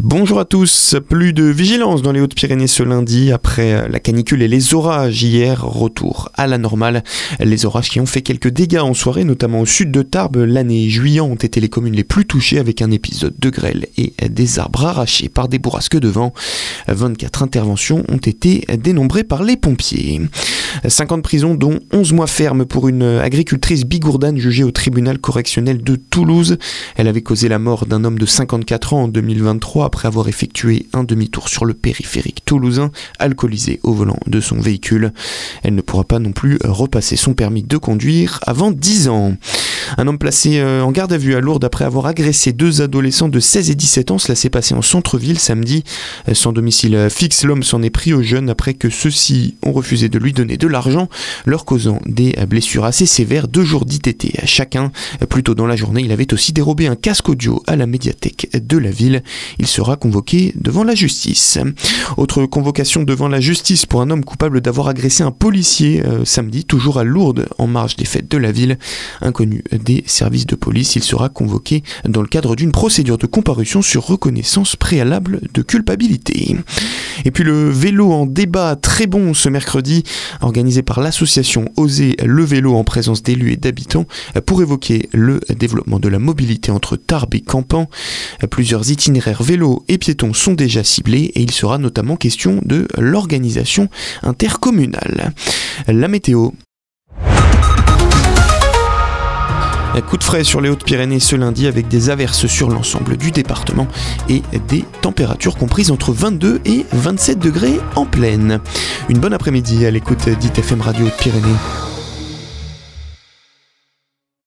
Bonjour à tous, plus de vigilance dans les Hautes-Pyrénées ce lundi après la canicule et les orages hier, retour à la normale. Les orages qui ont fait quelques dégâts en soirée, notamment au sud de Tarbes. L'année et juillet ont été les communes les plus touchées avec un épisode de grêle et des arbres arrachés par des bourrasques de vent. 24 interventions ont été dénombrées par les pompiers. 50 prisons dont 11 mois ferme pour une agricultrice bigourdane jugée au tribunal correctionnel de Toulouse. Elle avait causé la mort d'un homme de 54 ans en 2023 après avoir effectué un demi-tour sur le périphérique toulousain, alcoolisé au volant de son véhicule. Elle ne pourra pas non plus repasser son permis de conduire avant 10 ans. Un homme placé en garde à vue à Lourdes après avoir agressé deux adolescents de 16 et 17 ans. Cela s'est passé en centre-ville samedi. Sans domicile fixe, l'homme s'en est pris aux jeunes après que ceux-ci ont refusé de lui donner de l'argent, leur causant des blessures assez sévères, 2 jours d'ITT à chacun. Plus tôt dans la journée, il avait aussi dérobé un casque audio à la médiathèque de la ville. Il sera convoqué devant la justice. Autre convocation devant la justice pour un homme coupable d'avoir agressé un policier samedi, toujours à Lourdes, en marge des fêtes de la ville. Inconnu des services de police, il sera convoqué dans le cadre d'une procédure de comparution sur reconnaissance préalable de culpabilité. Et puis le vélo en débat très bon ce mercredi, organisé par l'association Oser le vélo en présence d'élus et d'habitants pour évoquer le développement de la mobilité entre Tarbes et Campan. Plusieurs itinéraires vélos et piétons sont déjà ciblés et il sera notamment question de l'organisation intercommunale. La météo. Un coup de frais sur les Hautes-Pyrénées ce lundi avec des averses sur l'ensemble du département et des températures comprises entre 22 et 27 degrés en pleine. Une bonne après-midi à l'écoute d'ITFM Radio Hautes-Pyrénées.